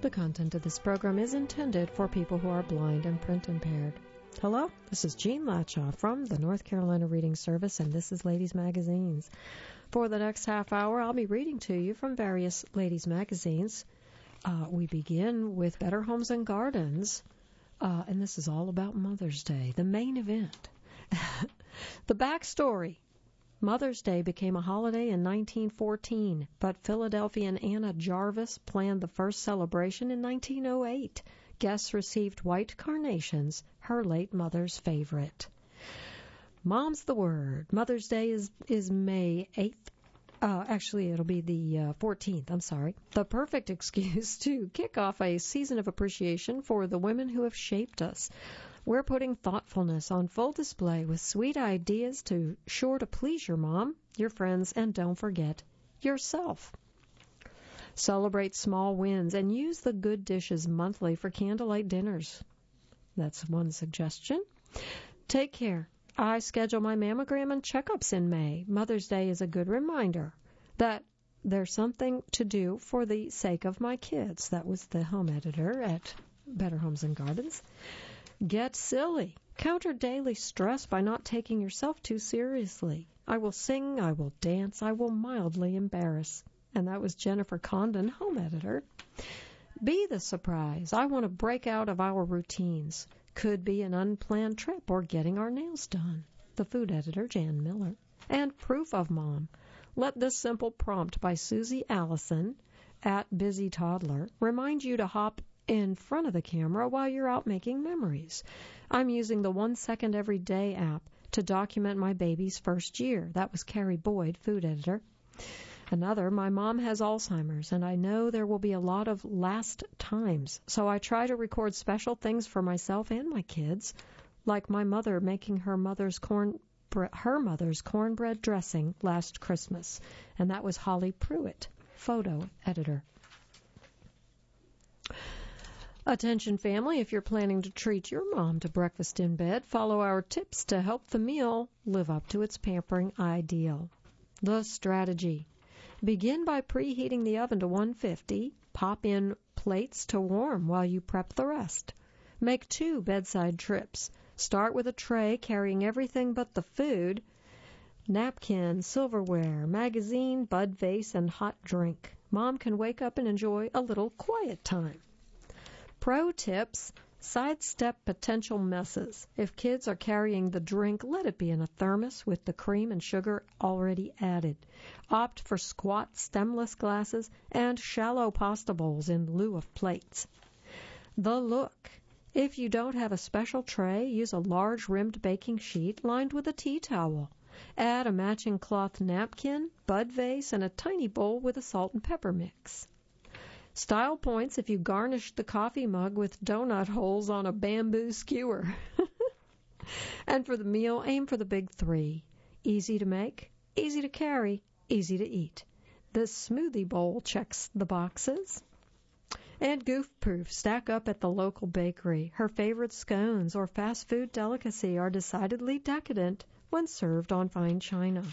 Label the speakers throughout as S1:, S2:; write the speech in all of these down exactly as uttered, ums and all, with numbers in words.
S1: The content of this program is intended for people who are blind and print impaired. Hello, this is Jean Latshaw from the North Carolina Reading Service, and this is Ladies Magazines. For the next half hour, I'll be reading to you from various ladies' magazines. Uh, we begin with Better Homes and Gardens, uh, and this is all about Mother's Day, the main event. The backstory. Mother's Day became a holiday in nineteen fourteen, but Philadelphian Anna Jarvis planned the first celebration in nineteen oh eight. Guests received white carnations, her late mother's favorite. Mom's the word. Mother's Day is, is May eighth. Uh, actually, it'll be the uh, fourteenth, I'm sorry. The perfect excuse to kick off a season of appreciation for the women who have shaped us. We're putting thoughtfulness on full display with sweet ideas to sure to please your mom, your friends, and don't forget, yourself. Celebrate small wins and use the good dishes monthly for candlelight dinners. That's one suggestion. Take care. I schedule my mammogram and checkups in May. Mother's Day is a good reminder that there's something to do for the sake of my kids. That was the home editor at Better Homes and Gardens. Get silly. Counter daily stress by not taking yourself too seriously. I will sing, I will dance, I will mildly embarrass. And that was Jennifer Condon, home editor. Be the surprise. I want to break out of our routines. Could be an unplanned trip or getting our nails done. The food editor, Jan Miller. And Proof of Mom. Let this simple prompt by Susie Allison at Busy Toddler remind you to hop in front of the camera while you're out making memories. I'm using the One Second Every Day app to document my baby's first year. That was Carrie Boyd, food editor. Another, my mom has Alzheimer's, and I know there will be a lot of last times, so I try to record special things for myself and my kids, like my mother making her mother's corn her mother's cornbread dressing last Christmas, and that was Holly Pruitt, photo editor. Attention family, if you're planning to treat your mom to breakfast in bed, follow our tips to help the meal live up to its pampering ideal. The strategy. Begin by preheating the oven to one fifty. Pop in plates to warm while you prep the rest. Make two bedside trips. Start with a tray carrying everything but the food, napkin, silverware, magazine, bud vase, and hot drink. Mom can wake up and enjoy a little quiet time. Pro tips, sidestep potential messes. If kids are carrying the drink, let it be in a thermos with the cream and sugar already added. Opt for squat stemless glasses and shallow pasta bowls in lieu of plates. The look. If you don't have a special tray, use a large rimmed baking sheet lined with a tea towel. Add a matching cloth napkin, bud vase, and a tiny bowl with a salt and pepper mix. Style points if you garnish the coffee mug with donut holes on a bamboo skewer. And for the meal, aim for the big three. Easy to make, easy to carry, easy to eat. This smoothie bowl checks the boxes. And goof-proof, stack up at the local bakery. Her favorite scones or fast food delicacy are decidedly decadent when served on fine china.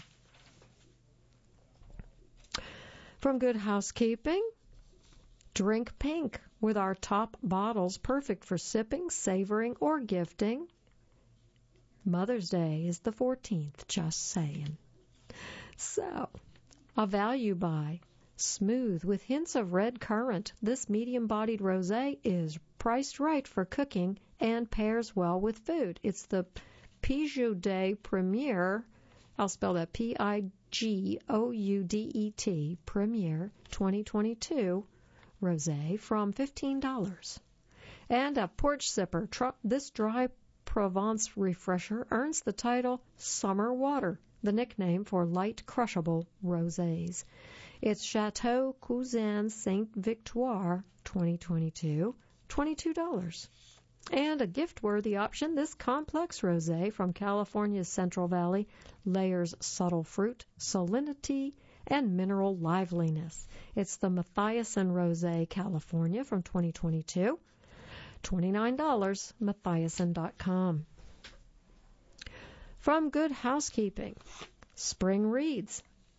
S1: From Good Housekeeping, drink pink with our top bottles, perfect for sipping, savoring, or gifting. Mother's Day is the fourteenth, just saying. So, a value buy. Smooth with hints of red currant, this medium-bodied rosé is priced right for cooking and pairs well with food. It's the Pigoudet Premier, I'll spell that P I G O U D E T, Premier twenty twenty-two rosé from fifteen dollars. And a porch sipper, tr- this dry Provence refresher earns the title Summer Water, the nickname for light crushable rosés. It's Chateau Cousin Saint Victoire twenty twenty-two, twenty-two dollars. And a gift-worthy option, this complex rosé from California's Central Valley layers subtle fruit, salinity, and mineral liveliness. It's the Mathiasen Rosé California from twenty twenty-two, twenty-nine dollars, mathiasen dot com. From Good Housekeeping, Spring Reads.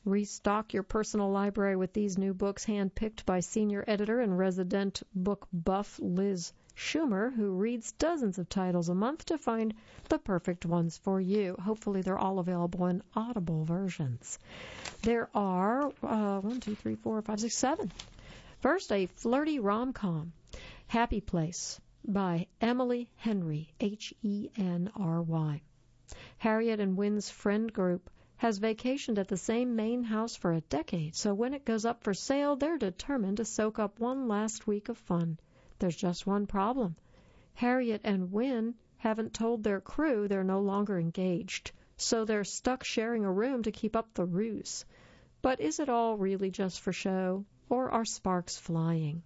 S1: Restock your personal library with these new books handpicked by senior editor and resident book buff Liz Schumer, who reads dozens of titles a month to find the perfect ones for you. Hopefully they're all available in Audible versions. There are uh, one, two, three, four, five, six, seven. First, a flirty rom-com, Happy Place, by Emily Henry, H E N R Y. Harriet and Wynn's friend group has vacationed at the same Maine house for a decade, so when it goes up for sale, they're determined to soak up one last week of fun. There's just one problem. Harriet and Wynn haven't told their crew they're no longer engaged, so they're stuck sharing a room to keep up the ruse. But is it all really just for show, or are sparks flying?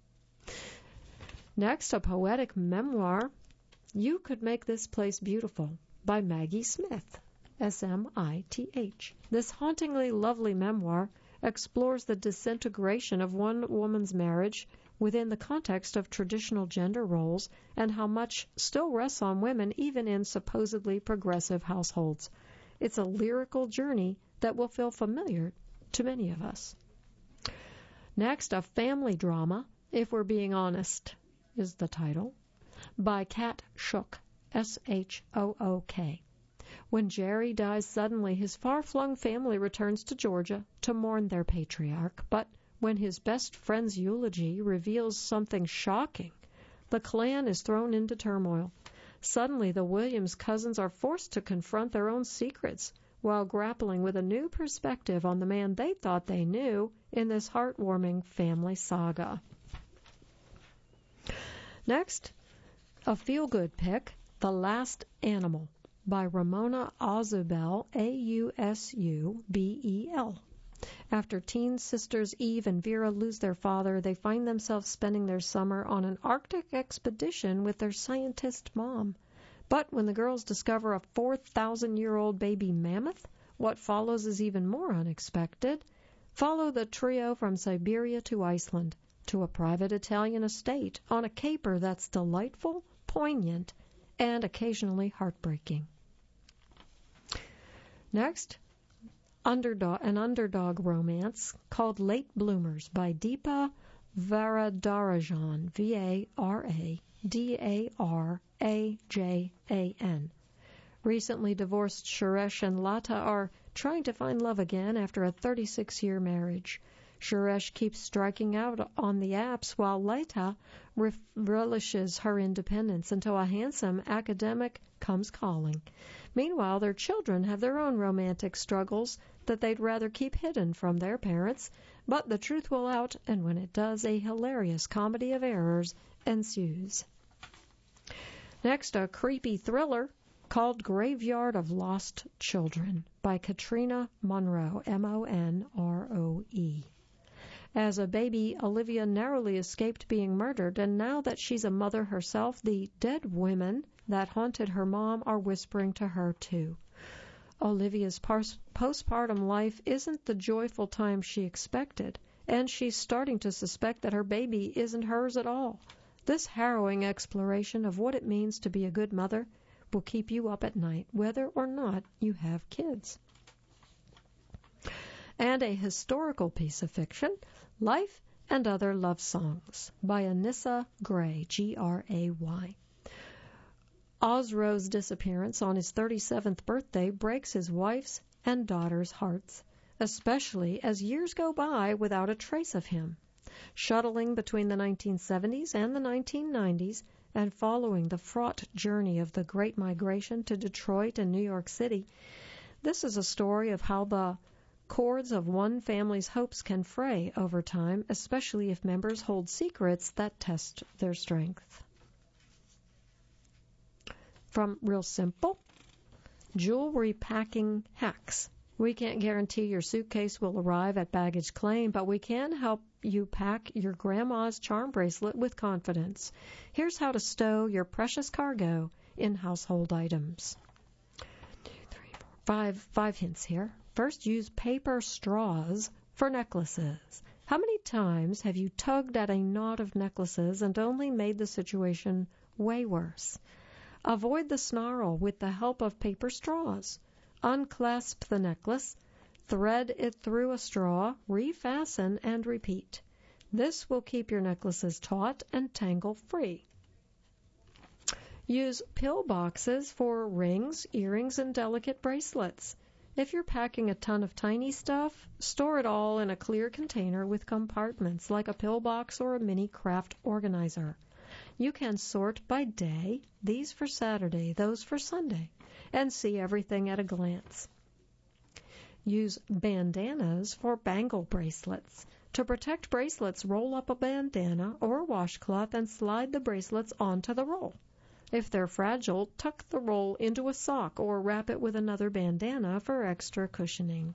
S1: Next, a poetic memoir, You Could Make This Place Beautiful, by Maggie Smith, S M I T H. This hauntingly lovely memoir explores the disintegration of one woman's marriage within the context of traditional gender roles and how much still rests on women even in supposedly progressive households. It's a lyrical journey that will feel familiar to many of us. Next, a family drama, If We're Being Honest, is the title, by Kat Shook, S H O O K. When Jerry dies suddenly, his far-flung family returns to Georgia to mourn their patriarch. But when his best friend's eulogy reveals something shocking, the clan is thrown into turmoil. Suddenly, the Williams cousins are forced to confront their own secrets while grappling with a new perspective on the man they thought they knew in this heartwarming family saga. Next, a feel-good pick, The Last Animal, by Ramona Ausubel, A U S U B E L. After teen sisters Eve and Vera lose their father, they find themselves spending their summer on an Arctic expedition with their scientist mom. But when the girls discover a four thousand year old baby mammoth, what follows is even more unexpected. Follow the trio from Siberia to Iceland, to a private Italian estate on a caper that's delightful, poignant, and occasionally heartbreaking. Next, underdog, an underdog romance called Late Bloomers by Deepa Varadarajan, V A R A D A R A J A N. Recently divorced Suresh and Lata are trying to find love again after a thirty-six year marriage. Suresh keeps striking out on the apps while Lata re- relishes her independence until a handsome academic comes calling. Meanwhile, their children have their own romantic struggles that they'd rather keep hidden from their parents, but the truth will out, and when it does, a hilarious comedy of errors ensues. Next, a creepy thriller called Graveyard of Lost Children by Katrina Monroe, M O N R O E. As a baby, Olivia narrowly escaped being murdered, and now that she's a mother herself, the dead women that haunted her mom are whispering to her, too. Olivia's pars- postpartum life isn't the joyful time she expected, and she's starting to suspect that her baby isn't hers at all. This harrowing exploration of what it means to be a good mother will keep you up at night, whether or not you have kids. And a historical piece of fiction, Life and Other Love Songs by Anissa Gray, G R A Y. Osro's disappearance on his thirty-seventh birthday breaks his wife's and daughter's hearts, especially as years go by without a trace of him. Shuttling between the nineteen seventies and the nineteen nineties and following the fraught journey of the Great Migration to Detroit and New York City, this is a story of how the cords of one family's hopes can fray over time, especially if members hold secrets that test their strength. From Real Simple, Jewelry Packing Hacks. We can't guarantee your suitcase will arrive at baggage claim, but we can help you pack your grandma's charm bracelet with confidence. Here's how to stow your precious cargo in household items. Two, three, four, five, five hints here. First, use paper straws for necklaces. How many times have you tugged at a knot of necklaces and only made the situation way worse? Avoid the snarl with the help of paper straws. Unclasp the necklace, thread it through a straw, refasten, and repeat. This will keep your necklaces taut and tangle-free. Use pill boxes for rings, earrings, and delicate bracelets. If you're packing a ton of tiny stuff, store it all in a clear container with compartments like a pill box or a mini craft organizer. You can sort by day, these for Saturday, those for Sunday, and see everything at a glance. Use bandanas for bangle bracelets. To protect bracelets, roll up a bandana or a washcloth and slide the bracelets onto the roll. If they're fragile, tuck the roll into a sock or wrap it with another bandana for extra cushioning.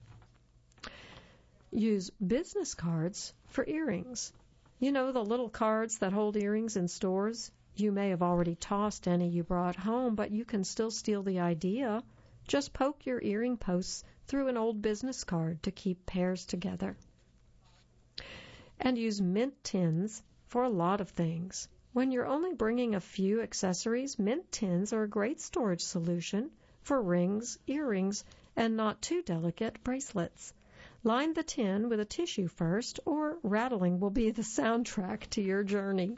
S1: Use business cards for earrings. You know the little cards that hold earrings in stores? You may have already tossed any you brought home, but you can still steal the idea. Just poke your earring posts through an old business card to keep pairs together. And use mint tins for a lot of things. When you're only bringing a few accessories, mint tins are a great storage solution for rings, earrings, and not too delicate bracelets. Line the tin with a tissue first, or rattling will be the soundtrack to your journey.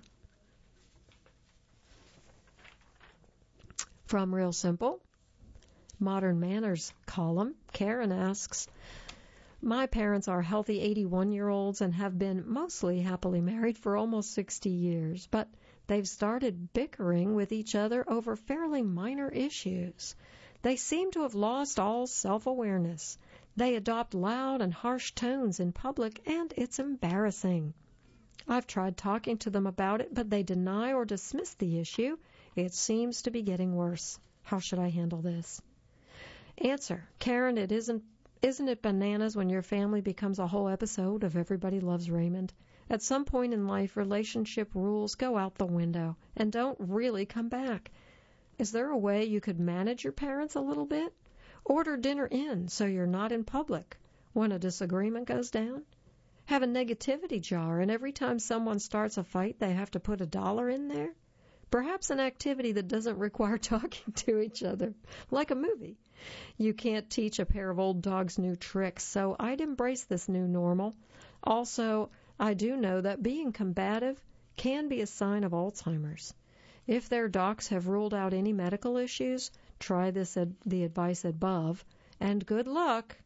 S1: From Real Simple, Modern Manners column, Karen asks, my parents are healthy eighty-one-year-olds and have been mostly happily married for almost sixty years, but they've started bickering with each other over fairly minor issues. They seem to have lost all self-awareness. They adopt loud and harsh tones in public, and it's embarrassing. I've tried talking to them about it, but they deny or dismiss the issue. It seems to be getting worse. How should I handle this? Answer. Karen, it isn't Isn't it bananas when your family becomes a whole episode of Everybody Loves Raymond? At some point in life, relationship rules go out the window and don't really come back. Is there a way you could manage your parents a little bit? Order dinner in so you're not in public when a disagreement goes down? Have a negativity jar, and every time someone starts a fight, they have to put a dollar in there? Perhaps an activity that doesn't require talking to each other, like a movie. You can't teach a pair of old dogs new tricks, so I'd embrace this new normal. Also, I do know that being combative can be a sign of Alzheimer's. If their docs have ruled out any medical issues, try this ad- the advice above, and good luck.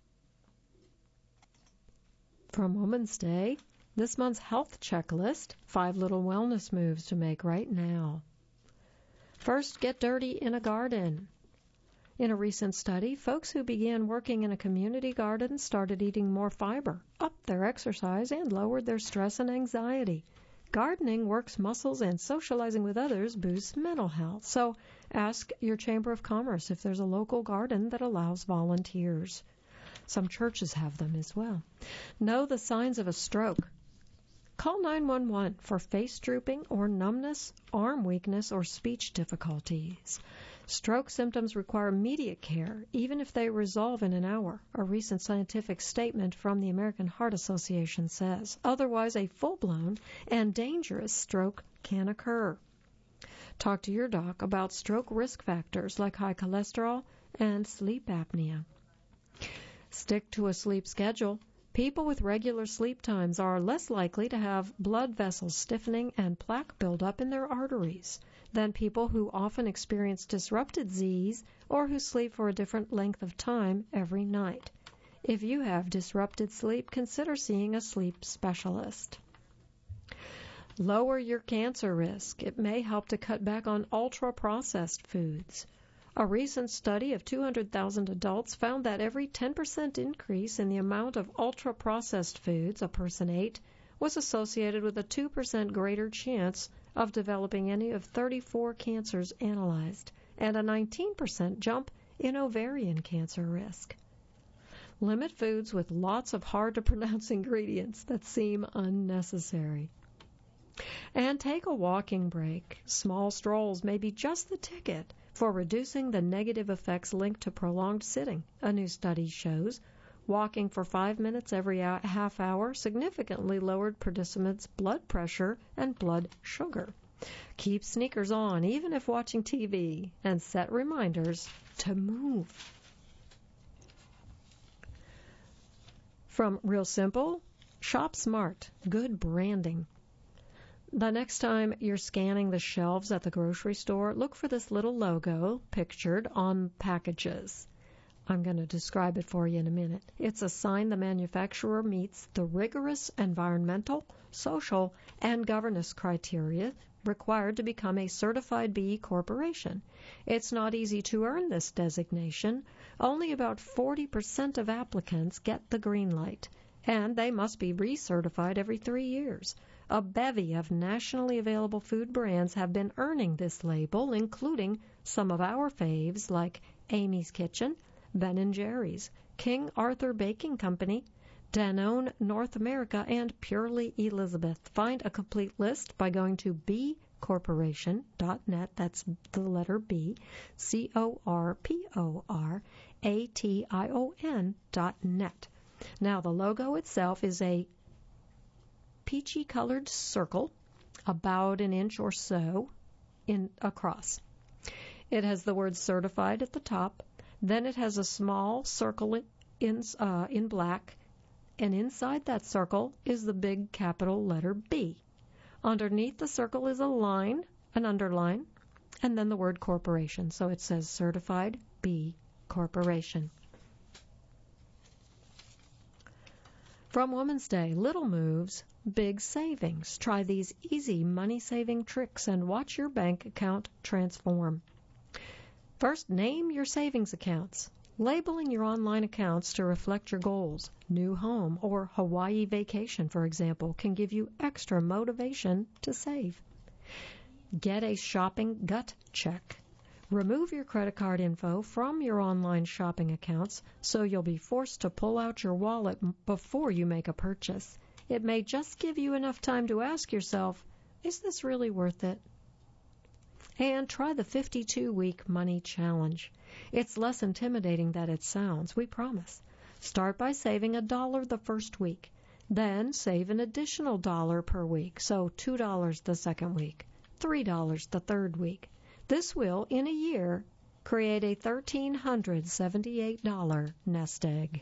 S1: From Woman's Day, this month's health checklist, five little wellness moves to make right now. First, get dirty in a garden. In a recent study, folks who began working in a community garden started eating more fiber, upped their exercise, and lowered their stress and anxiety. Gardening works muscles, and socializing with others boosts mental health. So ask your Chamber of Commerce if there's a local garden that allows volunteers. Some churches have them as well. Know the signs of a stroke. Call nine one one for face drooping or numbness, arm weakness, or speech difficulties. Stroke symptoms require immediate care, even if they resolve in an hour, a recent scientific statement from the American Heart Association says. Otherwise, a full-blown and dangerous stroke can occur. Talk to your doc about stroke risk factors like high cholesterol and sleep apnea. Stick to a sleep schedule. People with regular sleep times are less likely to have blood vessels stiffening and plaque buildup in their arteries than people who often experience disrupted Z's or who sleep for a different length of time every night. If you have disrupted sleep, consider seeing a sleep specialist. Lower your cancer risk. It may help to cut back on ultra-processed foods. A recent study of two hundred thousand adults found that every ten percent increase in the amount of ultra-processed foods a person ate was associated with a two percent greater chance of developing any of thirty-four cancers analyzed, and a nineteen percent jump in ovarian cancer risk. Limit foods with lots of hard-to-pronounce ingredients that seem unnecessary. And take a walking break. Small strolls may be just the ticket for reducing the negative effects linked to prolonged sitting. A new study shows walking for five minutes every half hour significantly lowered participants' blood pressure and blood sugar. Keep sneakers on even if watching T V, and set reminders to move. From Real Simple, Shop Smart, good branding. The next time you're scanning the shelves at the grocery store, look for this little logo pictured on packages. I'm going to describe it for you in a minute. It's a sign the manufacturer meets the rigorous environmental, social, and governance criteria required to become a certified B corporation. It's not easy to earn this designation. Only about forty percent of applicants get the green light, and they must be recertified every three years. A bevy of nationally available food brands have been earning this label, including some of our faves like Amy's Kitchen, Ben and Jerry's, King Arthur Baking Company, Danone North America, and Purely Elizabeth. Find a complete list by going to b corporation dot net. That's the letter B, C O R P O R A T I O N dot net. Now, the logo itself is a peachy-colored circle, about an inch or so in across. It has the word certified at the top. Then it has a small circle in, uh, in black, and inside that circle is the big capital letter B. Underneath the circle is a line, an underline, and then the word corporation. So it says Certified B Corporation. From Women's Day, little moves, big savings. Try these easy money-saving tricks and watch your bank account transform. First, name your savings accounts. Labeling your online accounts to reflect your goals, new home, or Hawaii vacation, for example, can give you extra motivation to save. Get a shopping gut check. Remove your credit card info from your online shopping accounts so you'll be forced to pull out your wallet before you make a purchase. It may just give you enough time to ask yourself, is this really worth it? And try the fifty-two week money challenge. It's less intimidating than it sounds, we promise. Start by saving a dollar the first week. Then save an additional dollar per week, so two dollars the second week, three dollars the third week. This will, in a year, create a one thousand three hundred seventy-eight dollars nest egg.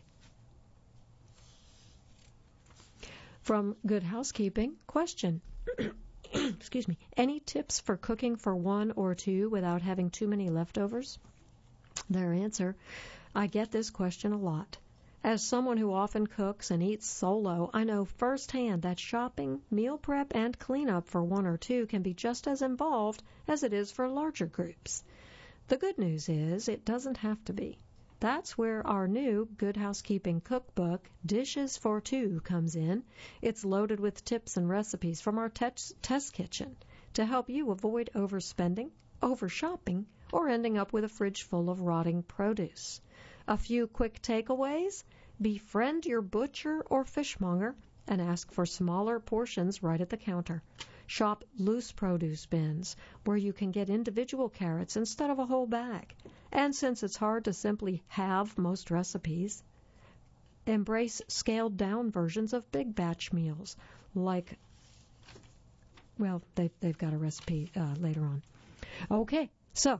S1: From Good Housekeeping, question. Excuse me. Any tips for cooking for one or two without having too many leftovers? Their answer, I get this question a lot. As someone who often cooks and eats solo, I know firsthand that shopping, meal prep, and cleanup for one or two can be just as involved as it is for larger groups. The good news is it doesn't have to be. That's where our new Good Housekeeping cookbook, Dishes for Two, comes in. It's loaded with tips and recipes from our te- test kitchen to help you avoid overspending, over-shopping, or ending up with a fridge full of rotting produce. A few quick takeaways: befriend your butcher or fishmonger and ask for smaller portions right at the counter. Shop loose produce bins where you can get individual carrots instead of a whole bag. And since it's hard to simply have most recipes, embrace scaled-down versions of big batch meals like, well, they've, they've got a recipe uh, later on. Okay, so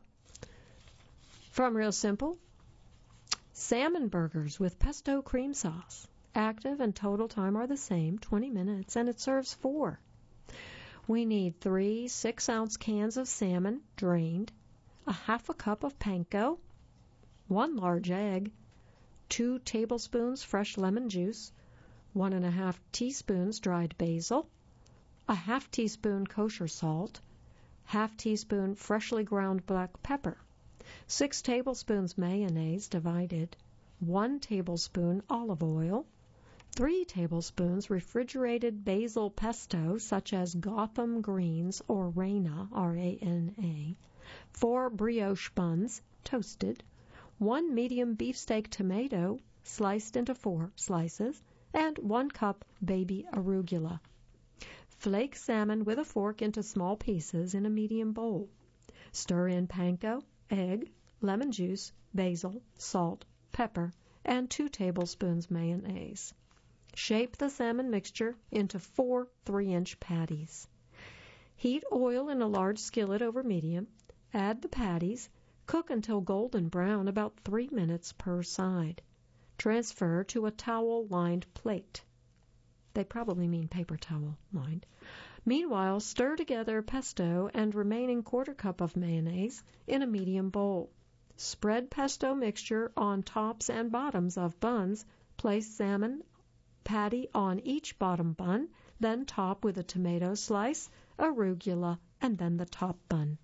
S1: from Real Simple, salmon burgers with pesto cream sauce. Active and total time are the same, twenty minutes, and it serves four. We need three six-ounce cans of salmon, drained, a half a cup of panko, one large egg, two tablespoons fresh lemon juice, one and a half teaspoons dried basil, a half teaspoon kosher salt, half teaspoon freshly ground black pepper, six tablespoons mayonnaise divided, one tablespoon olive oil, three tablespoons refrigerated basil pesto such as Gotham Greens or Rana, R A N A, four brioche buns, toasted, one medium beefsteak tomato sliced into four slices, and one cup baby arugula. Flake salmon with a fork into small pieces in a medium bowl. Stir in panko, egg, lemon juice, basil, salt, pepper, and two tablespoons mayonnaise. Shape the salmon mixture into four three-inch patties. Heat oil in a large skillet over medium. Add the patties. Cook until golden brown, about three minutes per side. Transfer to a towel-lined plate. They probably mean paper towel lined. Meanwhile, stir together pesto and remaining quarter cup of mayonnaise in a medium bowl. Spread pesto mixture on tops and bottoms of buns. Place salmon patty on each bottom bun, then top with a tomato slice, arugula, and then the top bun.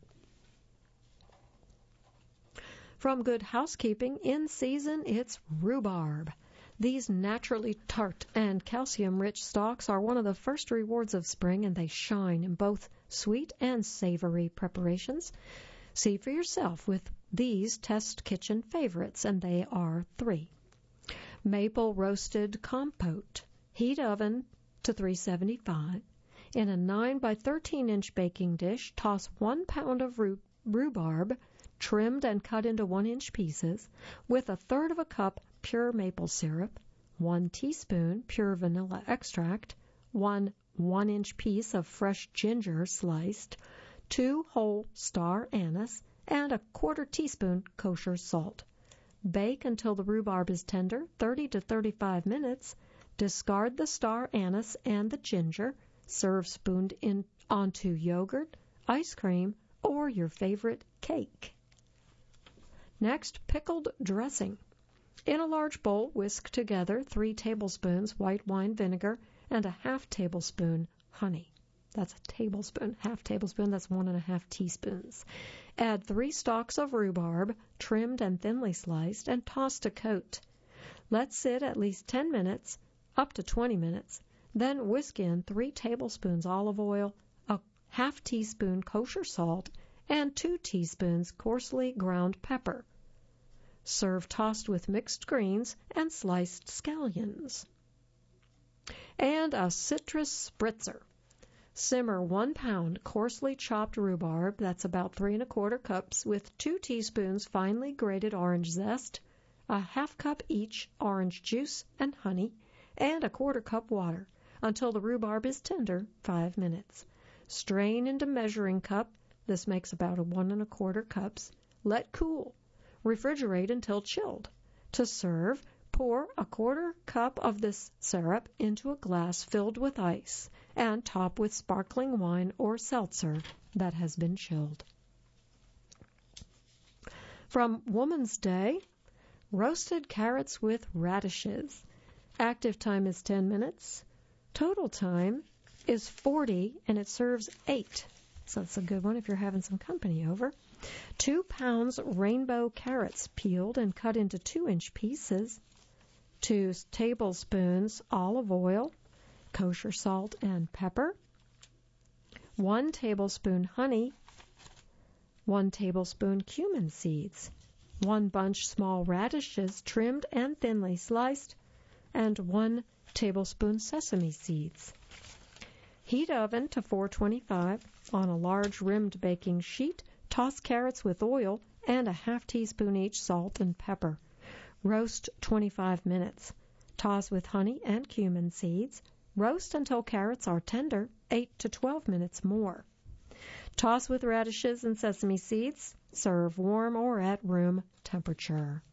S1: From Good Housekeeping, in season, it's rhubarb. These naturally tart and calcium-rich stalks are one of the first rewards of spring, and they shine in both sweet and savory preparations. See for yourself with these test kitchen favorites, and they are three. Maple roasted compote. Heat oven to three seventy-five. In a nine by thirteen inch baking dish, toss one pound of rhubarb, trimmed and cut into one inch pieces, with a third of a cup pure maple syrup, one teaspoon pure vanilla extract, one one inch piece of fresh ginger sliced, two whole star anise, and a quarter teaspoon kosher salt. Bake until the rhubarb is tender, thirty to thirty-five minutes. Discard the star anise and the ginger. Serve spooned in onto yogurt, ice cream, or your favorite cake. Next, pickled dressing. In a large bowl, whisk together three tablespoons white wine vinegar and a half tablespoon honey. That's a tablespoon, half tablespoon, that's one and a half teaspoons. Add three stalks of rhubarb, trimmed and thinly sliced, and toss to coat. Let sit at least ten minutes, up to twenty minutes. Then whisk in three tablespoons olive oil, a half teaspoon kosher salt, and two teaspoons coarsely ground pepper. Serve tossed with mixed greens and sliced scallions. And a citrus spritzer. Simmer one pound coarsely chopped rhubarb, that's about three and a quarter cups, with two teaspoons finely grated orange zest, a half cup each orange juice and honey, and a quarter cup water, until the rhubarb is tender, five minutes. Strain into measuring cup. This makes about a one and a quarter cups. Let cool. Refrigerate until chilled. To serve, pour a quarter cup of this syrup into a glass filled with ice and top with sparkling wine or seltzer that has been chilled. From Woman's Day, roasted carrots with radishes. Active time is ten minutes. Total time is forty, and it serves eight. So that's a good one if you're having some company over. Two pounds rainbow carrots peeled and cut into two inch pieces. Two tablespoons olive oil, kosher salt and pepper. One tablespoon honey. One tablespoon cumin seeds. One bunch small radishes trimmed and thinly sliced. And one tablespoon sesame seeds. Heat oven to four twenty-five. On a large rimmed baking sheet, toss carrots with oil and a half teaspoon each salt and pepper. Roast twenty-five minutes. Toss with honey and cumin seeds. Roast until carrots are tender, eight to twelve minutes more. Toss with radishes and sesame seeds. Serve warm or at room temperature.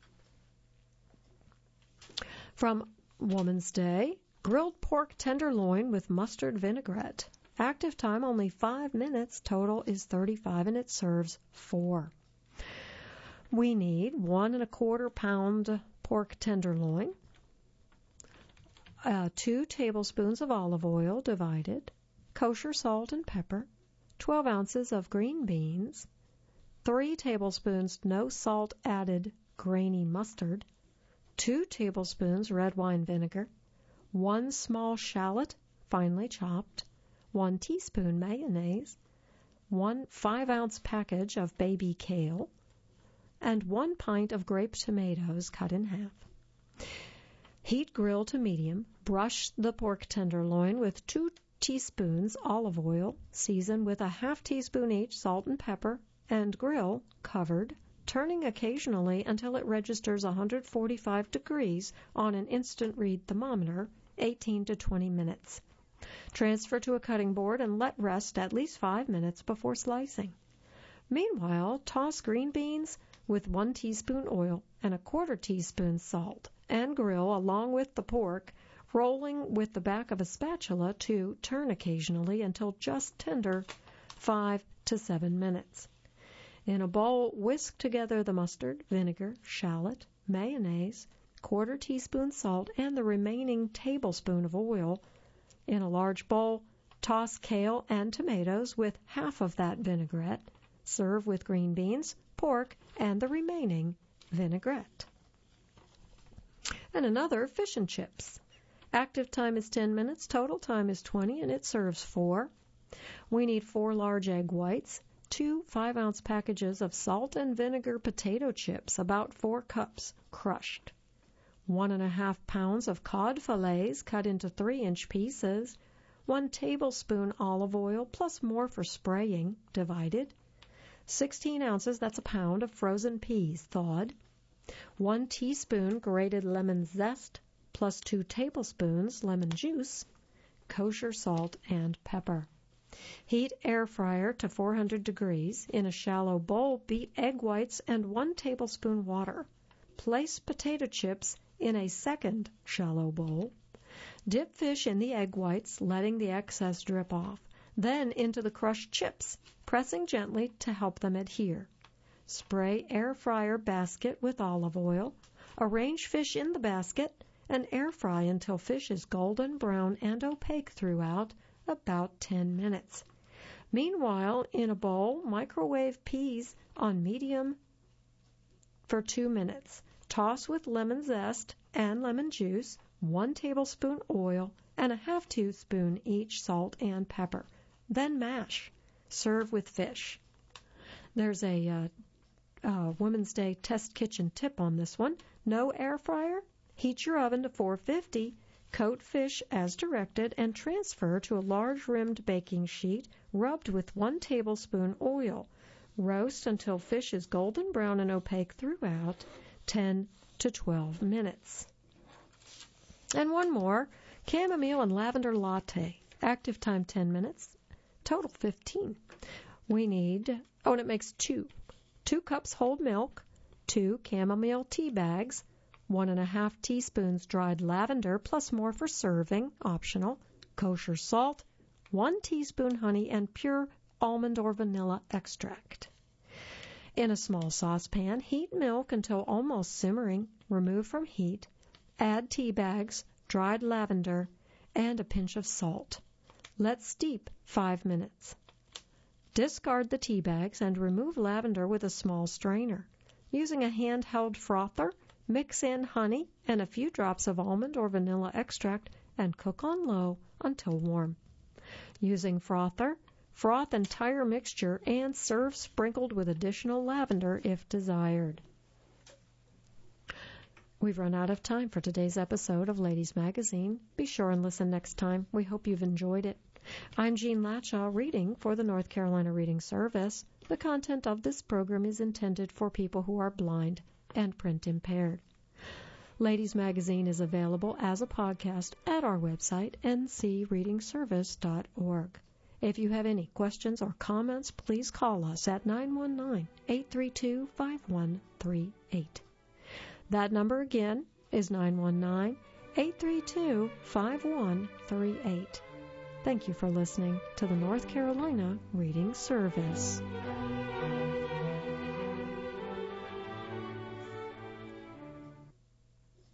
S1: From Woman's Day, grilled pork tenderloin with mustard vinaigrette. Active time only five minutes. Total is thirty-five, and it serves four. We need one and a quarter pound pork tenderloin, uh, two tablespoons of olive oil divided, kosher salt and pepper, twelve ounces of green beans, three tablespoons no salt added grainy mustard, two tablespoons red wine vinegar, one small shallot finely chopped, one teaspoon mayonnaise, one five-ounce package of baby kale, and one pint of grape tomatoes cut in half. Heat grill to medium. Brush the pork tenderloin with two teaspoons olive oil. Season with a half teaspoon each salt and pepper, and grill covered, turning occasionally until it registers one hundred forty-five degrees on an instant read thermometer, eighteen to twenty minutes. Transfer to a cutting board and let rest at least five minutes before slicing. Meanwhile, toss green beans with one teaspoon oil and a quarter teaspoon salt and grill along with the pork, rolling with the back of a spatula to turn occasionally until just tender, five to seven minutes. In a bowl, whisk together the mustard, vinegar, shallot, mayonnaise, quarter teaspoon salt, and the remaining tablespoon of oil. In a large bowl, toss kale and tomatoes with half of that vinaigrette. Serve with green beans, pork, and the remaining vinaigrette. And another, fish and chips. Active time is ten minutes, total time is twenty, and it serves four. We need four large egg whites, two five-ounce packages of salt and vinegar potato chips, about four cups, crushed. One and a half pounds of cod fillets cut into three-inch pieces, one tablespoon olive oil plus more for spraying, divided, sixteen ounces, that's a pound, of frozen peas, thawed, one teaspoon grated lemon zest plus two tablespoons lemon juice, kosher salt and pepper. Heat air fryer to four hundred degrees. In a shallow bowl, beat egg whites and one tablespoon water. Place potato chips in a second shallow bowl. Dip fish in the egg whites, letting the excess drip off. Then into the crushed chips, pressing gently to help them adhere. Spray air fryer basket with olive oil. Arrange fish in the basket and air fry until fish is golden brown and opaque throughout, about ten minutes. Meanwhile, in a bowl, microwave peas on medium for two minutes. Toss with lemon zest and lemon juice, one tablespoon oil, and a half teaspoon each salt and pepper. Then mash. Serve with fish. There's a uh, uh, Women's Day test kitchen tip on this one. No air fryer? Heat your oven to four fifty. Coat fish as directed and transfer to a large rimmed baking sheet rubbed with one tablespoon oil. Roast until fish is golden brown and opaque throughout, ten to twelve minutes. And one more, chamomile and lavender latte. Active time ten minutes, total fifteen. We need, oh, and it makes two. Two cups whole milk, two chamomile tea bags, one and a half teaspoons dried lavender plus more for serving, optional, kosher salt, one teaspoon honey, and pure almond or vanilla extract. In a small saucepan, heat milk until almost simmering, remove from heat, add tea bags, dried lavender, and a pinch of salt. Let steep five minutes. Discard the tea bags and remove lavender with a small strainer. Using a handheld frother, mix in honey and a few drops of almond or vanilla extract and cook on low until warm. Using frother, froth entire mixture and serve sprinkled with additional lavender if desired. We've run out of time for today's episode of Ladies Magazine. Be sure and listen next time. We hope you've enjoyed it. I'm Jean Latshaw, reading for the North Carolina Reading Service. The content of this program is intended for people who are blind and print impaired. Ladies Magazine is available as a podcast at our website, n c reading service dot org. If you have any questions or comments, please call us at nine one nine, eight three two, five one three eight. That number again is nine one nine, eight three two, five one three eight. Thank you for listening to the North Carolina Reading Service.